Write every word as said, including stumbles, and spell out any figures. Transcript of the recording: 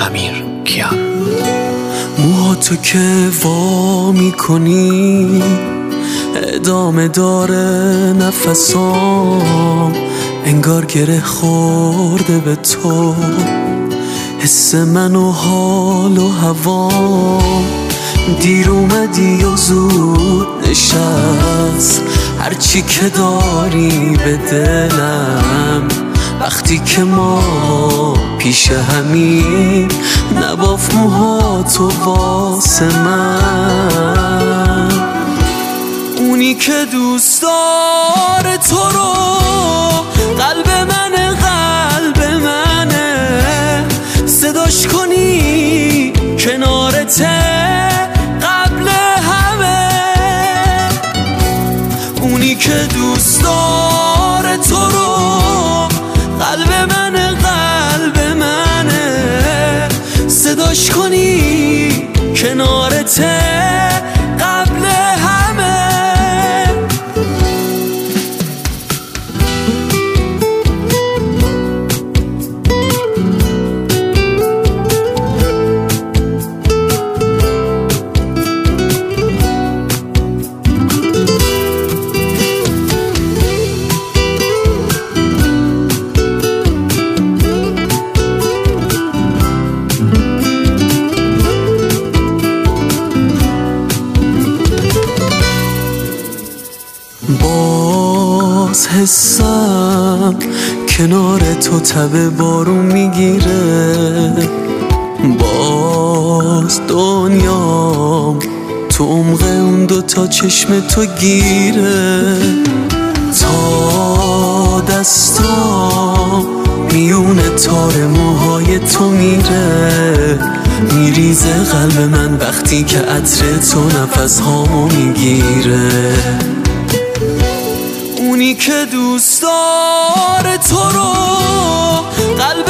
امیر کیان. موهاتو که وا میکنی ادامه داره نفسام، انگار گره خورده به تو حس من و حال و هوام. دیر اومدی و زود نشست هرچی که داری به دلم، وقتی که ما پیش همین نباف موهاتو واسه من. اونی که دوست داره تو رو قلب منه، قلب منه، صداش کنی کنارته قبل همه. اونی که دوست داره تو رو قلب منه، قلب منه، صداش کنی کنارته قبل همه. باز حسم کنار تو تب بارون میگیره، باز دنیام تو عمق اون دوتا چشم تو گیره. تا دستام میونه تار موهای تو میره، میریزه قلب من وقتی که عطر تو نفس هامو میگیره. اونی که دوست داره تو رو قلب